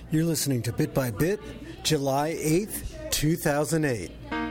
You're listening to Bit by Bit, July 8th, 2008.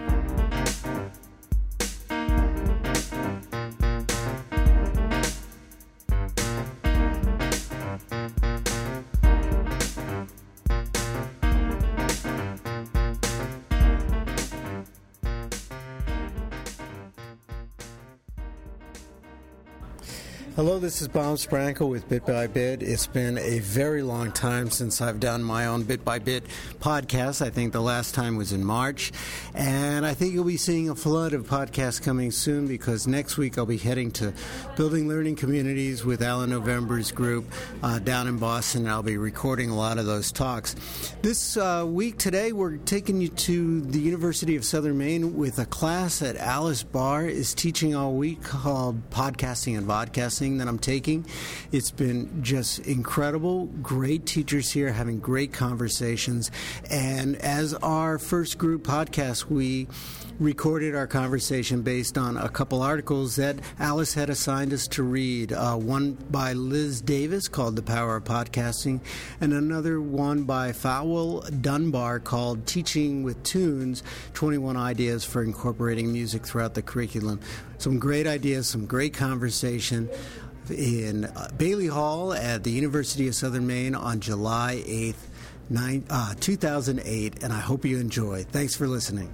Hello, this is Bob Sprankle with Bit by Bit. It's been a very long time since I've done my own Bit by Bit podcast. I think the last time was in March. And I think you'll be seeing a flood of podcasts coming soon because next week I'll be heading to Building Learning Communities with Alan November's group down in Boston. I'll be recording a lot of those talks. This week today we're taking you to the University of Southern Maine with a class that Alice Barr is teaching all week called Podcasting and Vodcasting that I'm taking. It's been just incredible. Great teachers here having great conversations. And as our first group podcast, we recorded our conversation based on a couple articles that Alice had assigned us to read. One by Liz Davis called The Power of Podcasting, and another one by Fowell Dunbar called Teaching with Tunes, 21 Ideas for Incorporating Music Throughout the Curriculum. Some great ideas, some great conversation in Bailey Hall at the University of Southern Maine on July 8th, 2008, and I hope you enjoy. Thanks for listening.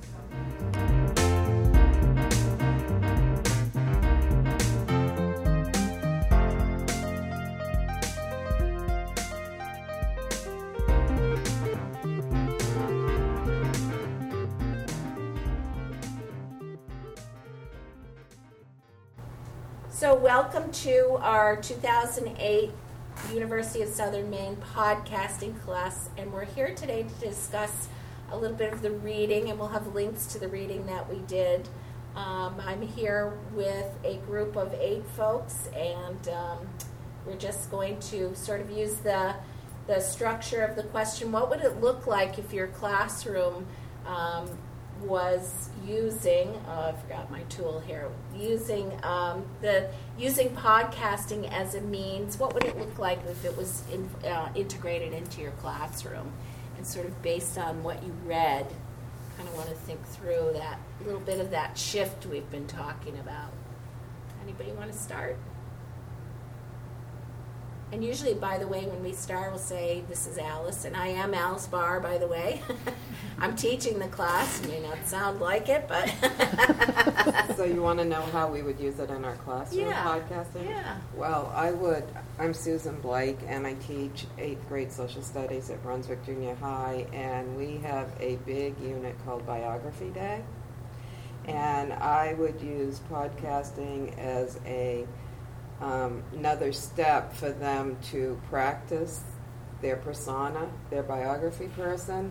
So welcome to our 2008 University of Southern Maine podcasting class, and we're here today to discuss a little bit of the reading, and we'll have links to the reading that we did. I'm here with a group of 8 folks, and we're just going to sort of use the structure of the question. What would it look like if your classroom was using, I forgot my tool here, using podcasting as a means? What would it look like if it was integrated into your classroom? And sort of based on what you read, kind of want to think through that little bit of that shift we've been talking about. Anybody want to start? And usually, by the way, when we start, we'll say, this is Alice, and I am Alice Barr, by the way. I'm teaching the class. It may not sound like it, but... So you want to know how we would use it in our classroom, podcasting? Yeah. Well, I'm Susan Blake, and I teach 8th grade social studies at Brunswick Junior High, and we have a big unit called Biography Day. And I would use podcasting as another step for them to practice their persona, their biography person,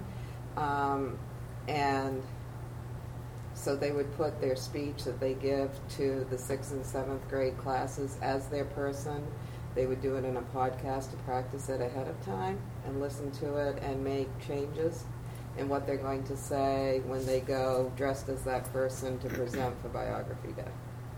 and so they would put their speech that they give to the 6th and 7th grade classes as their person. They would do it in a podcast to practice it ahead of time and listen to it and make changes in what they're going to say when they go dressed as that person to present for Biography Day.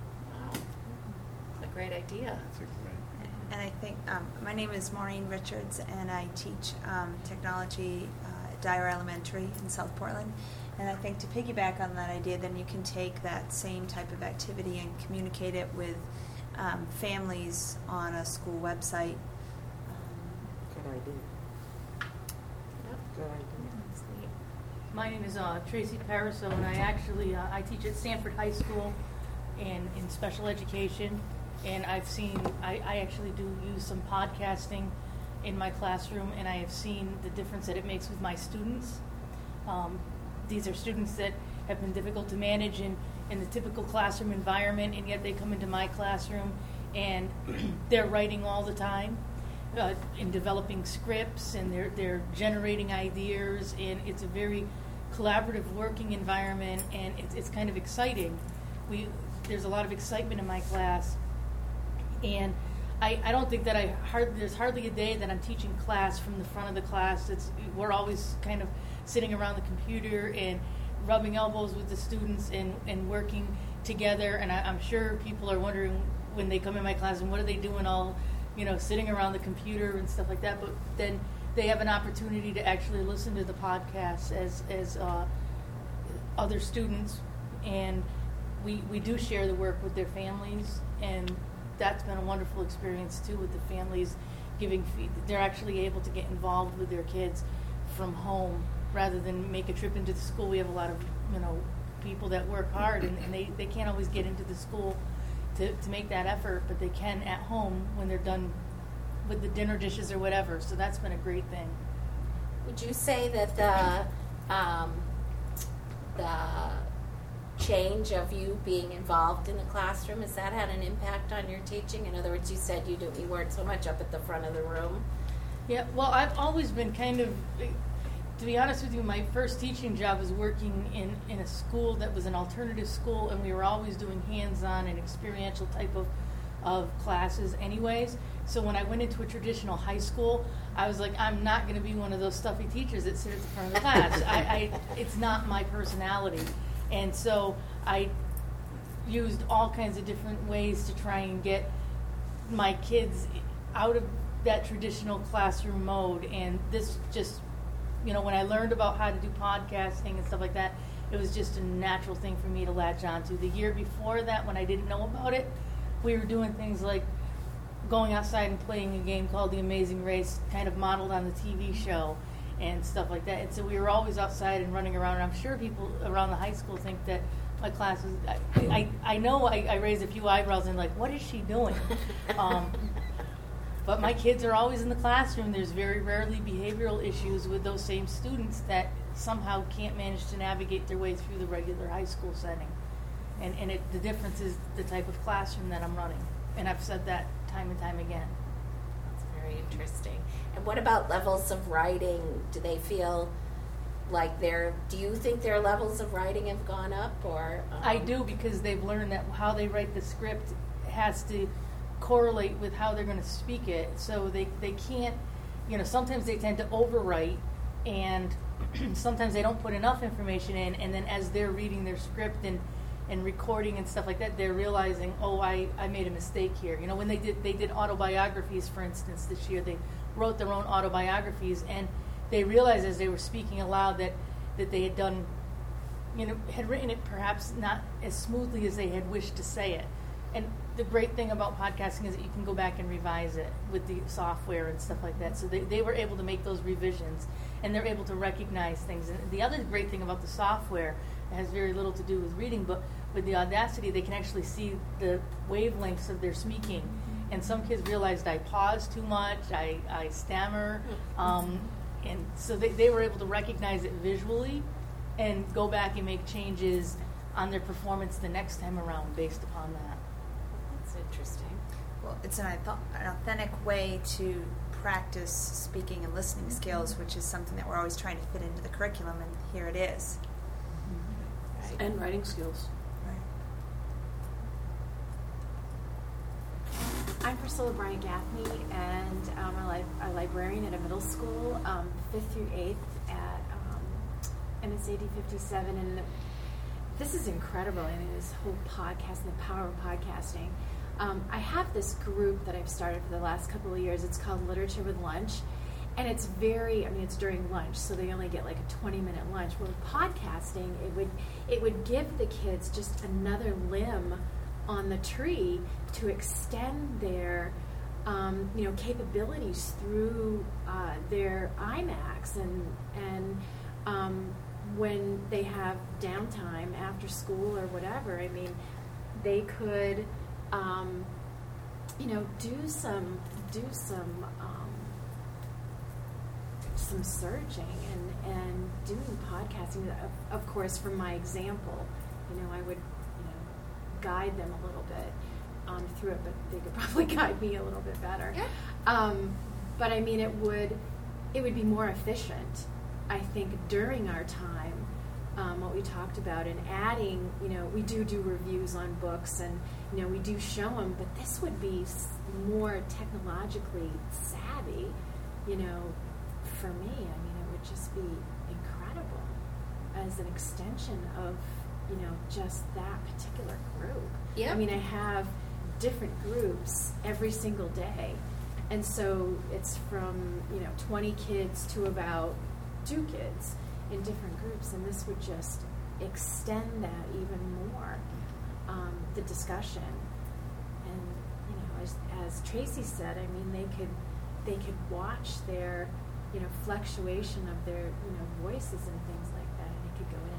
Great idea. And I think my name is Maureen Richards, and I teach technology at Dyer Elementary in South Portland. And I think to piggyback on that idea, then you can take that same type of activity and communicate it with families on a school website. Good idea. Yep. Good idea. That's neat. My name is Tracy Pariseau, and I actually I teach at Stanford High School in special education. And I actually do use some podcasting in my classroom, and I have seen the difference that it makes with my students. These are students that have been difficult to manage in the typical classroom environment, and yet they come into my classroom and they're writing all the time, in developing scripts, and they're generating ideas, and it's a very collaborative working environment, and it's kind of exciting. There's a lot of excitement in my class. And I don't think that there's hardly a day that I'm teaching class from the front of the class. We're always kind of sitting around the computer and rubbing elbows with the students and working together. And I'm sure people are wondering when they come in my class, and what are they doing all, sitting around the computer and stuff like that. But then they have an opportunity to actually listen to the podcast as other students, and we do share the work with their families, and that's been a wonderful experience too with the families giving they're actually able to get involved with their kids from home rather than make a trip into the school. We have a lot of people that work hard, and they can't always get into the school to make that effort, but they can at home when they're done with the dinner dishes or whatever. So that's been a great thing. Would you say that the change of you being involved in the classroom, has that had an impact on your teaching? In other words, you said you weren't so much up at the front of the room. Yeah, well, I've always been kind of, to be honest with you, my first teaching job was working in a school that was an alternative school, and we were always doing hands-on and experiential type of classes anyways. So when I went into a traditional high school, I was like, I'm not going to be one of those stuffy teachers that sit at the front of the class. It's not my personality. And so I used all kinds of different ways to try and get my kids out of that traditional classroom mode. And this just, when I learned about how to do podcasting and stuff like that, it was just a natural thing for me to latch onto. The year before that, when I didn't know about it, we were doing things like going outside and playing a game called The Amazing Race, kind of modeled on the TV show and stuff like that. And so we were always outside and running around. And I'm sure people around the high school think that my class is, I know I raised a few eyebrows and like, what is she doing? But my kids are always in the classroom. There's very rarely behavioral issues with those same students that somehow can't manage to navigate their way through the regular high school setting. And the difference is the type of classroom that I'm running. And I've said that time and time again. That's very interesting. And what about levels of writing? Do they feel like do you think their levels of writing have gone up, or? I do, because they've learned that how they write the script has to correlate with how they're going to speak it. So they can't, sometimes they tend to overwrite, and sometimes they don't put enough information in, and then as they're reading their script and recording and stuff like that, they're realizing, I made a mistake here. When they did autobiographies, for instance, this year, they wrote their own autobiographies, and they realized as they were speaking aloud that they had done, had written it perhaps not as smoothly as they had wished to say it. And the great thing about podcasting is that you can go back and revise it with the software and stuff like that. So they were able to make those revisions, and they're able to recognize things. And the other great thing about the software, it has very little to do with reading, but with the Audacity, they can actually see the wavelengths of their speaking. And some kids realized I pause too much, I stammer, and so they were able to recognize it visually and go back and make changes on their performance the next time around based upon that. That's interesting. Well, it's an authentic way to practice speaking and listening skills, which is something that we're always trying to fit into the curriculum, and here it is. Right. And writing skills. I'm Priscilla Bryant Gaffney, and I'm a librarian at a middle school, 5th through 8th at MSAD 57. And this is incredible. I mean, this whole podcast and the power of podcasting. I have this group that I've started for the last couple of years. It's called Literature with Lunch. And it's it's during lunch, so they only get like a 20-minute lunch. Well, with podcasting, it would give the kids just another limb on the tree to extend their capabilities through their IMAX, and when they have downtime after school or whatever, they could do some searching and doing podcasting. Of course, from my example, I would guide them a little bit through it, but they could probably guide me a little bit better. Yeah. But it would be more efficient, I think, during our time. What we talked about, and adding, we do reviews on books, and we do show them, but this would be more technologically savvy, for me. It would just be incredible as an extension of just that particular group. Yeah. I have different groups every single day, And so it's from 20 kids to about 2 kids in different groups, and this would just extend that even more, the discussion. And as Tracy said, I mean, they could watch their fluctuation of their voices and things like that, and they could go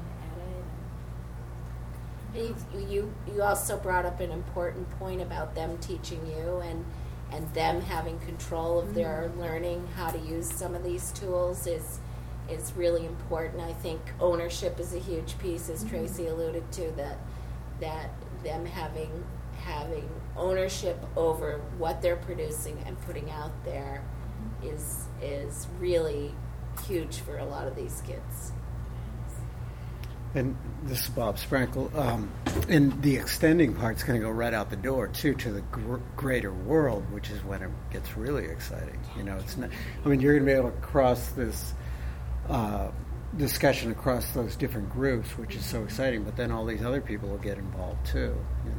in and edit. You also brought up an important point about them teaching you and them having control of their learning, how to use some of these tools is really important. I think ownership is a huge piece, as Tracy alluded to, that them having ownership over what they're producing and putting out there is really huge for a lot of these kids. And this is Bob Sprankle. And the extending part's going to go right out the door, too, to the greater world, which is when it gets really exciting. It's not. I mean, you're going to be able to cross this discussion across those different groups, which is so exciting. But then all these other people will get involved too.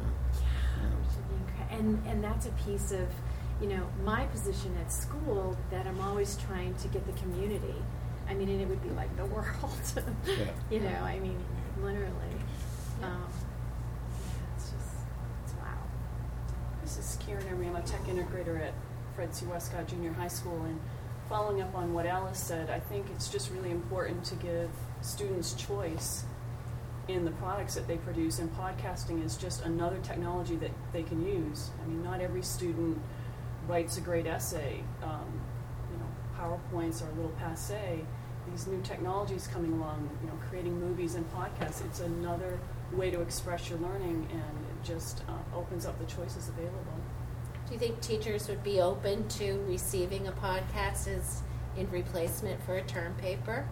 And that's a piece of my position at school, that I'm always trying to get the community. I mean, and it would be like the world. I mean, literally. It's wow. This is Karen Emery. I'm a tech integrator at Fred C. Westcott Junior High School, and following up on what Alice said, I think it's just really important to give students choice in the products that they produce, and podcasting is just another technology that they can use. I mean, not every student writes a great essay. PowerPoints are a little passé. These new technologies coming along, creating movies and podcasts, it's another way to express your learning, and it just opens up the choices available. Do you think teachers would be open to receiving a podcast as in replacement for a term paper?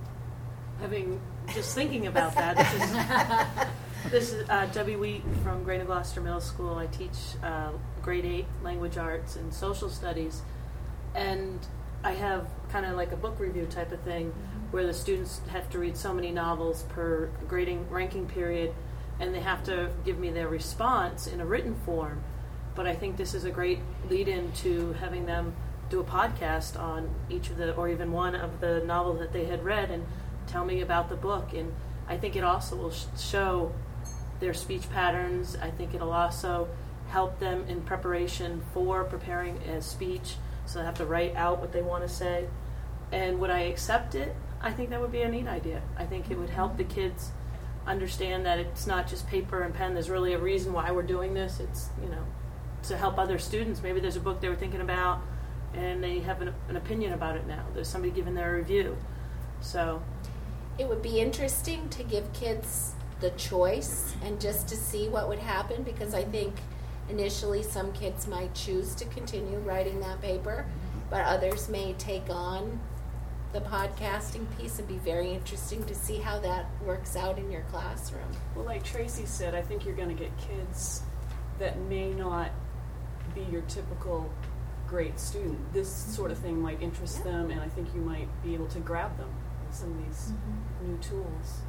Just thinking about that, this is Debbie Wheat from Greater Gloucester Middle School. I teach grade 8 language arts and social studies, and I have kind of like a book review type of thing where the students have to read so many novels per ranking period, and they have to give me their response in a written form. But I think this is a great lead-in to having them do a podcast on each of or even one of the novels that they had read and tell me about the book. And I think it also will show their speech patterns. I think it'll also help them in preparation for preparing a speech, so they have to write out what they want to say. And would I accept it? I think that would be a neat idea. I think it would help the kids understand that it's not just paper and pen. There's really a reason why we're doing this. It's, to help other students. Maybe there's a book they were thinking about and they have an opinion about it now. There's somebody giving their review. So it would be interesting to give kids the choice and just to see what would happen, because I think initially some kids might choose to continue writing that paper, but others may take on the podcasting piece. It'd be very interesting to see how that works out in your classroom. Well, like Tracy said, I think you're going to get kids that may not be your typical great student. This sort of thing might interest them, and I think you might be able to grab them with some of these new tools.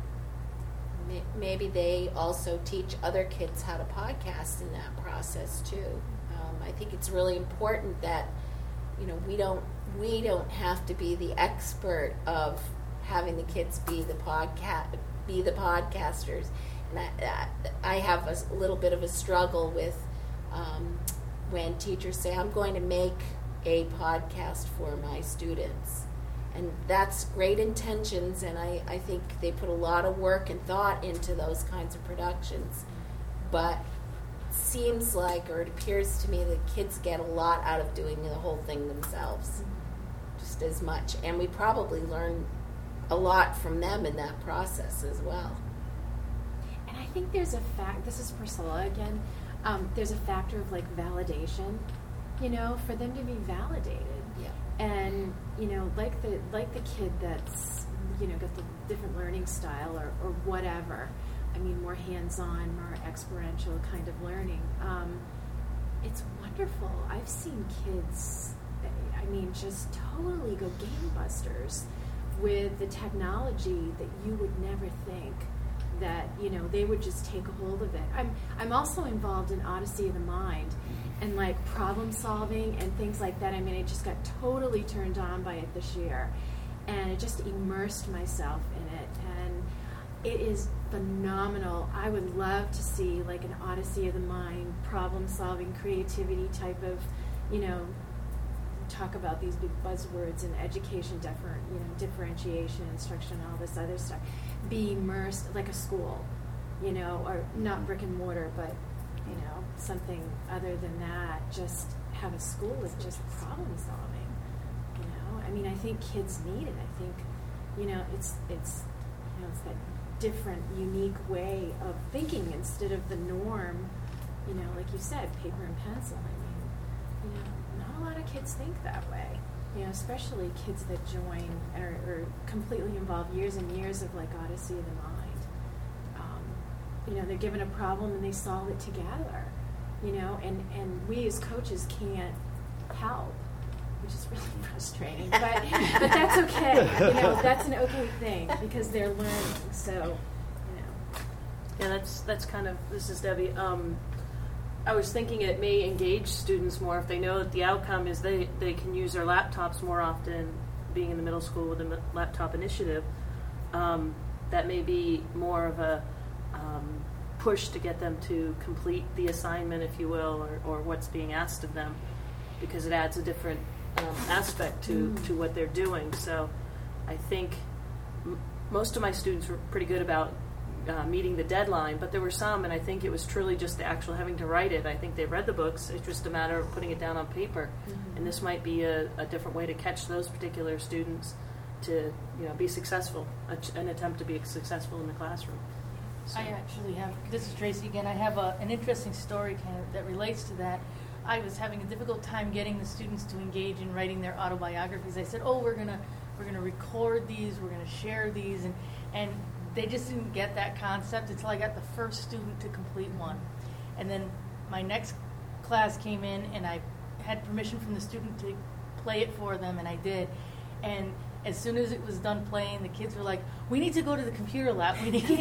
Maybe they also teach other kids how to podcast in that process too. I think it's really important that we don't have to be the expert of having the kids be the podcasters. And I have a little bit of a struggle with when teachers say, I'm going to make a podcast for my students. And that's great intentions, and I think they put a lot of work and thought into those kinds of productions. But it seems like, or it appears to me, that kids get a lot out of doing the whole thing themselves, just as much. And we probably learn a lot from them in that process as well. And I think there's a this is Priscilla again, there's a factor of like validation, for them to be validated. Yeah. And, like the kid that's, got the different learning style or whatever, I mean, more hands-on, more experiential kind of learning. It's wonderful. I've seen kids, just totally go gangbusters with the technology that you would never think that, they would just take a hold of it. I'm also involved in Odyssey of the Mind, and like problem solving and things like that. I mean, I just got totally turned on by it this year, and I just immersed myself in it, and it is phenomenal. I would love to see like an Odyssey of the Mind, problem solving, creativity type of, talk about these big buzzwords in education, differentiation, instruction, all this other stuff. Be immersed like a school, or not brick and mortar, but something other than that. Just have a school with just problem solving. I mean, I think kids need it. I think, it's that different, unique way of thinking instead of the norm. Like you said, paper and pencil. I mean, not a lot of kids think that way. Especially kids that join or completely involved years and years of like Odyssey of the Mind. They're given a problem and they solve it together. And we as coaches can't help, which is really frustrating. But that's okay. That's an okay thing because they're learning. So, Yeah, that's kind of, this is Debbie. I was thinking it may engage students more if they know that the outcome is they can use their laptops more often, being in the middle school with a laptop initiative. That may be more of a push to get them to complete the assignment, if you will, or what's being asked of them, because it adds a different aspect to what they're doing. So I think most of my students were pretty good about meeting the deadline, but there were some, and I think it was truly just the actual having to write it. I think they read the books. It's just a matter of putting it down on paper. And this might be a different way to catch those particular students to be successful, an attempt to be successful in the classroom. So. I actually have, this is Tracy again, I have an interesting story kind of that relates to that. I was having a difficult time getting the students to engage in writing their autobiographies. I said, we're gonna record these, we're gonna share these, and they just didn't get that concept until I got the first student to complete one. And then my next class came in, and I had permission from the student to play it for them, and I did. And as soon as it was done playing, the kids were like, "We need to go to the computer lab. We need."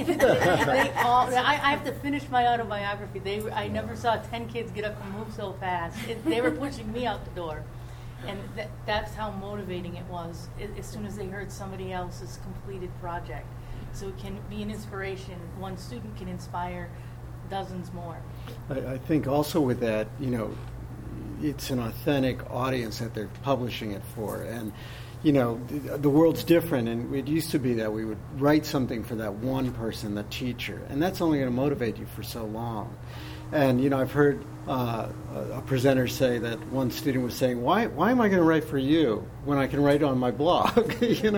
I have to finish my autobiography. I never saw 10 kids get up and move so fast. They were pushing me out the door, and that's how motivating it was. As soon as they heard somebody else's completed project, so it can be an inspiration. One student can inspire dozens more. I think also with that, it's an authentic audience that they're publishing it for, and. The world's different, and it used to be that we would write something for that one person, the teacher, and that's only going to motivate you for so long. And, I've heard a presenter say that one student was saying, why am I going to write for you when I can write on my blog?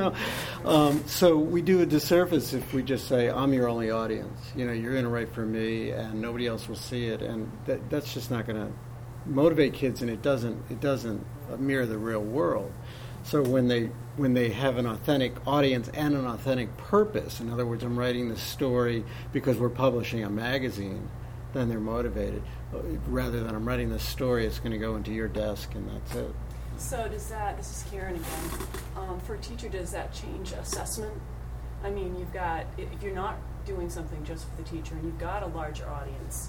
So we do a disservice if we just say, I'm your only audience. You're going to write for me, and nobody else will see it, and that's just not going to motivate kids, and it doesn't mirror the real world. So when they have an authentic audience and an authentic purpose, in other words, I'm writing this story because we're publishing a magazine, then they're motivated. Rather than I'm writing this story, it's going to go into your desk and that's it. So this is Karen again, for a teacher, does that change assessment? I mean, if you're not doing something just for the teacher and you've got a larger audience,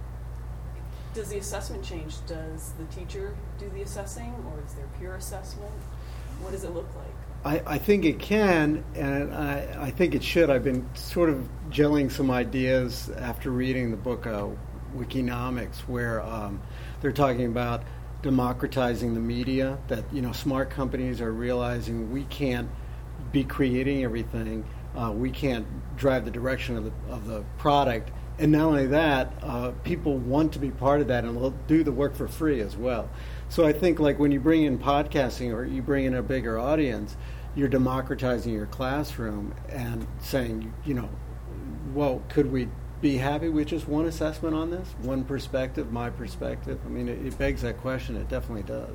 does the assessment change? Does the teacher do the assessing, or is there peer assessment? What does it look like? I think it can, and I think it should. I've been sort of gelling some ideas after reading the book Wikinomics, where they're talking about democratizing the media, that smart companies are realizing we can't be creating everything. We can't drive the direction of the product. And not only that, people want to be part of that, and they'll do the work for free as well. So I think like when you bring in podcasting or you bring in a bigger audience, you're democratizing your classroom and saying, well, could we be happy with just one assessment on this? One perspective, my perspective? I mean, it begs that question. It definitely does.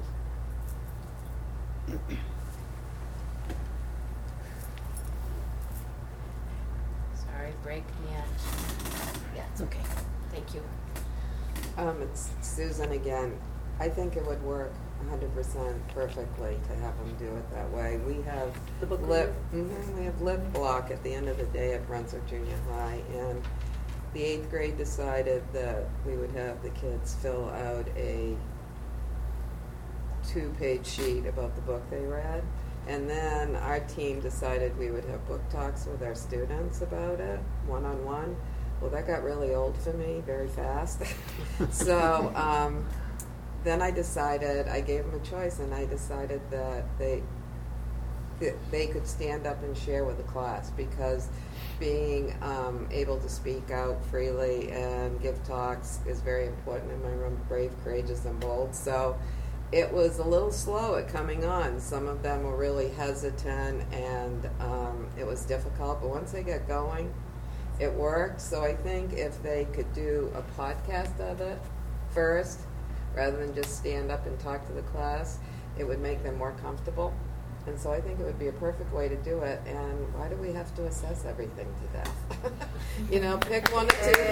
Sorry, break the edge. Yeah, it's okay. Thank you. It's Susan again. I think it would work 100% perfectly to have them do it that way. We have the book we have lip block at the end of the day at Brunswick Junior High, and the 8th grade decided that we would have the kids fill out a 2-page sheet about the book they read. And then our team decided we would have book talks with our students about it, one-on-one. Well, that got really old for me very fast. So then I gave them a choice, and I decided that they could stand up and share with the class, because being able to speak out freely and give talks is very important in my room, brave, courageous, and bold. So it was a little slow at coming on. Some of them were really hesitant, and it was difficult, but once they get going, it worked. So I think if they could do a podcast of it first, rather than just stand up and talk to the class, it would make them more comfortable. And so I think it would be a perfect way to do it. And why do we have to assess everything to death? Pick one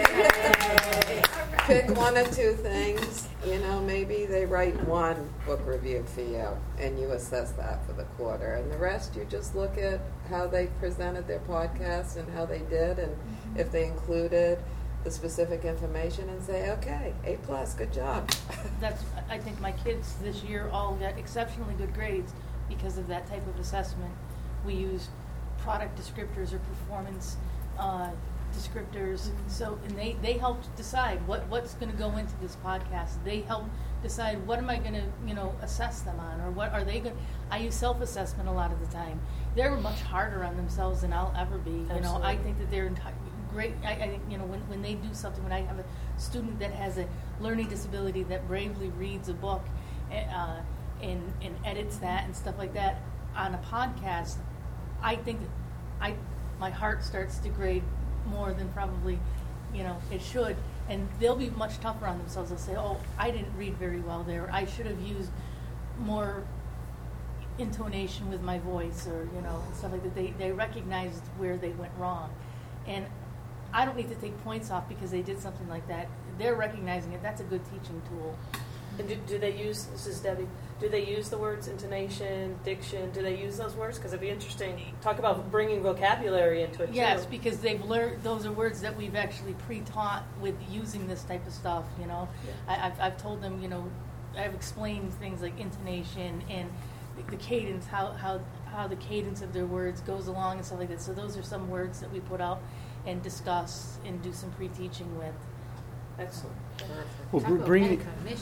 or two things. Maybe they write one book review for you, and you assess that for the quarter. And the rest, you just look at how they presented their podcast and how they did, and if they included the specific information, and say, okay, A+, good job. I think my kids this year all got exceptionally good grades because of that type of assessment. We used product descriptors or performance descriptors. So, and they helped decide what's going to go into this podcast. They helped decide what am I going to assess them on, or what are they going. I use self-assessment a lot of the time. They're much harder on themselves than I'll ever be. I think that they're great. I think when they do something, when I have a student that has a learning disability that bravely reads a book and edits that and stuff like that on a podcast, I think that my heart starts to grade more than probably it should, and they'll be much tougher on themselves. They'll say, oh, I didn't read very well there, I should have used more intonation with my voice, or and stuff like that. They recognized where they went wrong, and I don't need to take points off because they did something like that. They're recognizing it. That's a good teaching tool. And do they use, this is Debbie, do they use the words intonation, diction? Do they use those words? Because it'd be interesting. Talk about bringing vocabulary into it, too. Yes, because they've learned, those are words that we've actually pre-taught with using this type of stuff, Yeah. I've told them, I've explained things like intonation and the cadence, how the cadence of their words goes along and stuff like that. So those are some words that we put out and discuss and do some pre-teaching with. Excellent. Well, bringing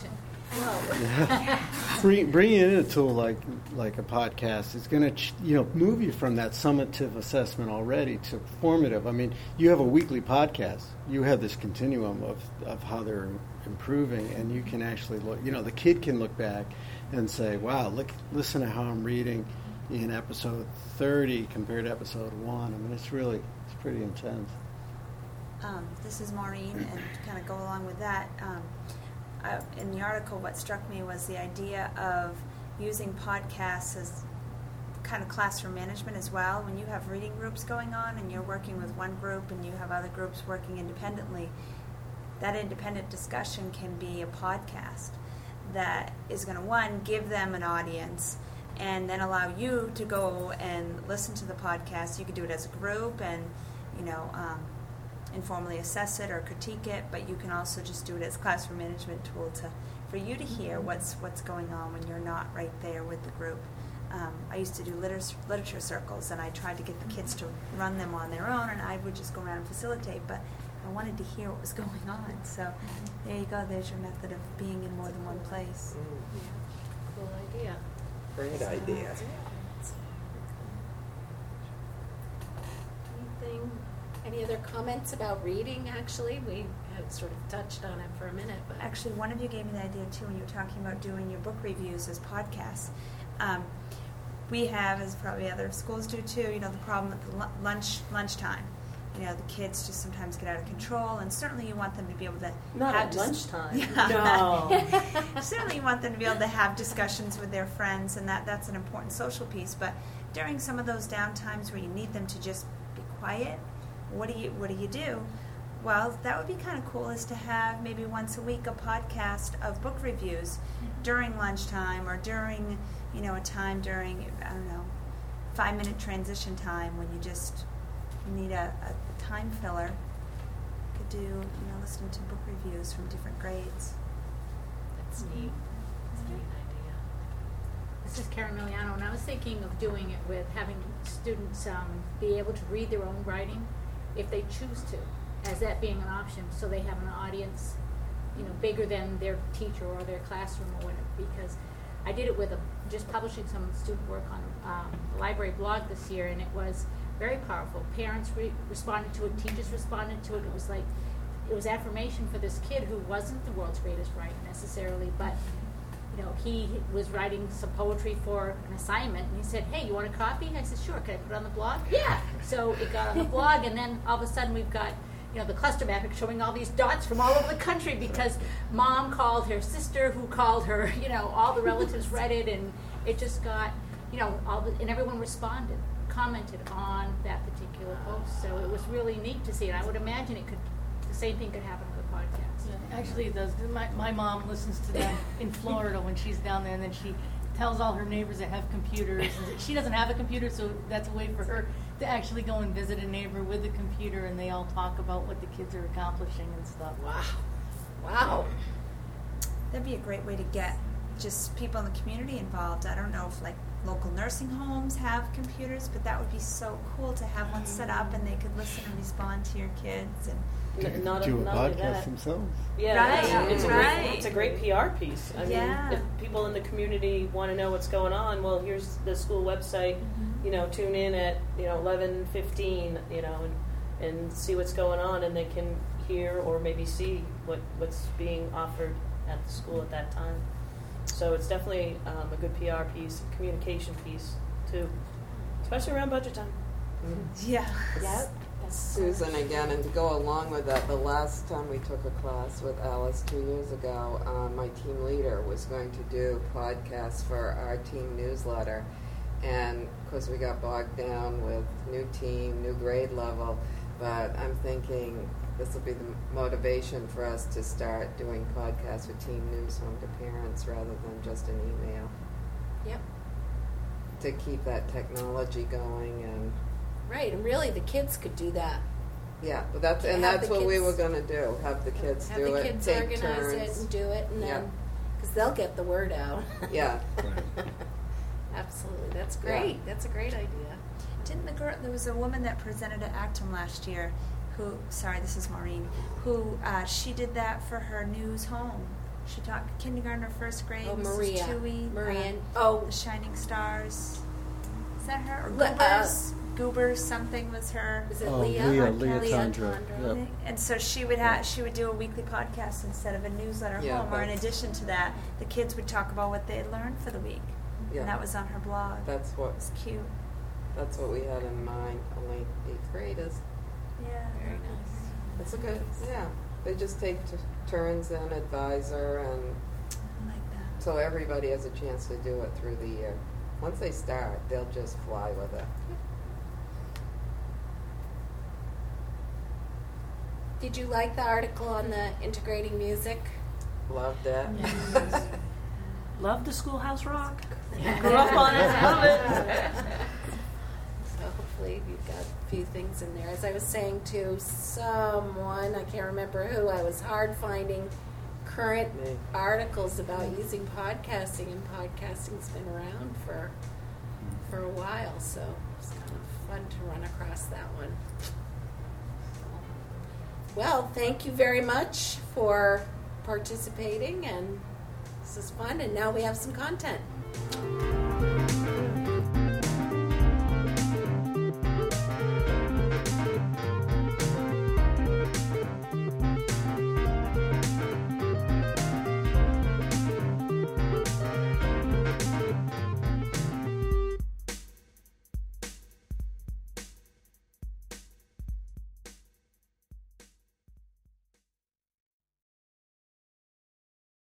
in a tool like a podcast is going to move you from that summative assessment already to formative. I mean, you have a weekly podcast. You have this continuum of how they're improving, and you can actually look. The kid can look back and say, "Wow, listen to how I'm reading in episode 30 compared to episode 1." I mean, it's pretty intense. This is Maureen, and to kind of go along with that, in the article, what struck me was the idea of using podcasts as kind of classroom management as well. When you have reading groups going on and you're working with one group and you have other groups working independently, that independent discussion can be a podcast that is going to, give them an audience and then allow you to go and listen to the podcast. You could do it as a group and, informally assess it or critique it, but you can also just do it as a classroom management tool for you to hear what's going on when you're not right there with the group. I used to do literature circles, and I tried to get the kids to run them on their own, and I would just go around and facilitate, but I wanted to hear what was going on. So there you go. There's your method of being in more than one place. Yeah. Cool idea. Great idea. Any other comments about reading, actually? We had sort of touched on it for a minute. But actually, one of you gave me the idea, too, when you were talking about doing your book reviews as podcasts. We have, as probably other schools do, too, the problem at the lunchtime. The kids just sometimes get out of control, and certainly you want them to be able to Not have at lunchtime. Yeah. No. Certainly you want them to be able to have discussions with their friends, and that's an important social piece. But during some of those downtimes where you need them to just be quiet, what do you do? Well, that would be kind of cool, is to have maybe once a week a podcast of book reviews during lunchtime, or during, a time during, 5-minute transition time when you just need a time filler. could do, listening to book reviews from different grades. That's neat. That's a neat idea. This is Karen Miliano, and I was thinking of doing it with having students be able to read their own writing if they choose to, as that being an option, so they have an audience, bigger than their teacher or their classroom or whatever. Because I did it with just publishing some student work on a library blog this year, and it was very powerful. Parents responded to it, teachers responded to it. It was affirmation for this kid who wasn't the world's greatest writer necessarily, but he was writing some poetry for an assignment, and he said, "Hey, you want a copy?" I said, "Sure. Can I put it on the blog?" Yeah. So it got on the blog, and then all of a sudden we've got the cluster map showing all these dots from all over the country because mom called her sister, who called her. All the relatives read it, and it just got and everyone responded, commented on that particular post. So it was really neat to see, and I would imagine the same thing could happen with a podcast. Yeah, actually, it does. My mom listens to them in Florida when she's down there, and then she tells all her neighbors that have computers. She doesn't have a computer, so that's a way for her to actually go and visit a neighbor with a computer, and they all talk about what the kids are accomplishing and stuff. Wow. That'd be a great way to get just people in the community involved. I don't know if local nursing homes have computers, but that would be so cool to have one set up and they could listen and respond to your kids and Not do a not only podcast that. themselves. Yeah, Right, it's a great PR piece. I mean, Yeah. if people in the community want to know what's going on, well, here's the school website. Tune in at 11:15, and see what's going on, and they can hear or maybe see what's being offered at the school at that time. So it's definitely a good PR piece, communication piece too, especially around budget time. yeah. Yep. Susan, again, and to go along with that, the last time we took a class with Alice 2 years ago, my team leader was going to do podcasts for our team newsletter. And, of course, we got bogged down with new team, new grade level. But I'm thinking this will be the motivation for us to start doing podcasts with Team News home to parents rather than just an email. Yep. To keep that technology going and... Right, and really the kids could do that. Yeah, but that's what we were going to do. Have the kids Have do the it. kids take organize turns. it and do it, and Yeah. then because they'll get the word out. Yeah. Absolutely, that's great. Yeah. That's a great idea. There was a woman that presented at Actum last year this is Maureen, who she did that for her news home. She taught kindergarten or first grade. Oh, Mrs. Maria. Tui, Maria. The Shining Stars. Is that her? Or Goobers? Goobers something was her. Is it Oh, Leah? Leah Tondra. Tondra. Yep. And so she would do a weekly podcast instead of a newsletter Yeah, home. Or in that's- addition to that, the kids would talk about what they had learned for the week, Yeah. and that was on her blog. That's what It's cute. we had in mind. Only 8th graders. Yeah. Very nice. It's a good. Yeah. They just take turns and advisor, and I like that. so everybody has a chance to do it through the year. Once they start, they'll just fly with it. Did you like the article on the integrating music? Loved it. Love the Schoolhouse Rock. Grew up on it. Love it. So hopefully you've got a few things in there. As I was saying to someone, I can't remember who, I was hard finding current Me. articles about using podcasting, and podcasting's been around for a while, so it's kind of fun to run across that one. Well, thank you very much for participating, and this is fun, and now we have some content.